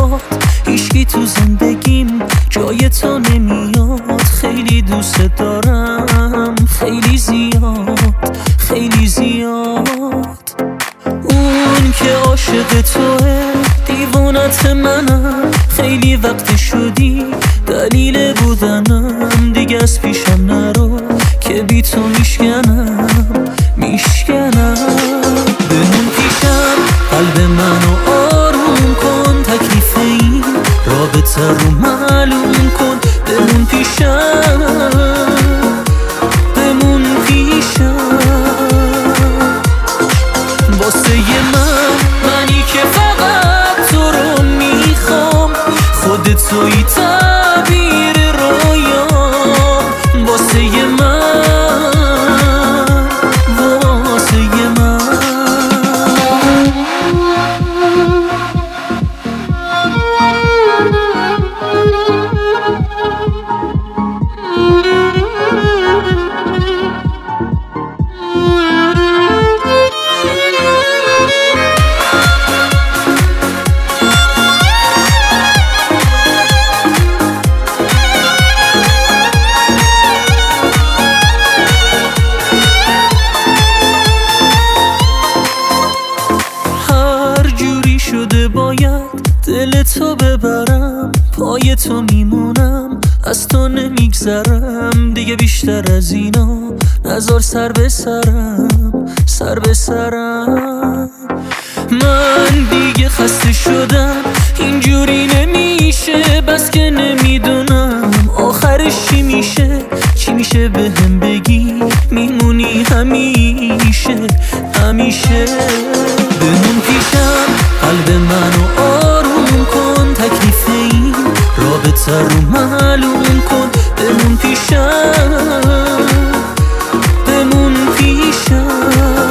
باد هیچکی تو زندگیم جای تو نمیاد. خیلی دوست دارم، خیلی زیاد، خیلی زیاد. اون که عاشق توه دیوانت منم، خیلی وقت شدی دلیل بودنم. دیگه از پیشم نرو که بی تو میشکنم، میشکنم. بمون پیشم، قلب منو آروم کن، تکلیف این رابطه رو معلوم کن. بمون پیشم، بمون پیشم. واسه منی که فقط تو رو میخوام، خودت توی تعبیر رویام. واسه من، واسه من. شده باید دل تو ببرم، پای تو میمونم، از تو نمیگذرم. دیگه بیشتر از اینا نذار سر به سرم، سر به سرم. من دیگه خسته شدم، اینجوری نمیشه. بس که نمیدونم آخرش چی میشه، چی میشه بهم بگی. میمونی همیشه، همیشه. بمون پیشم، قلب منو آروم کن، تکلیف این رابطه رو معلوم کن. بمون پیشم، بمون پیشم.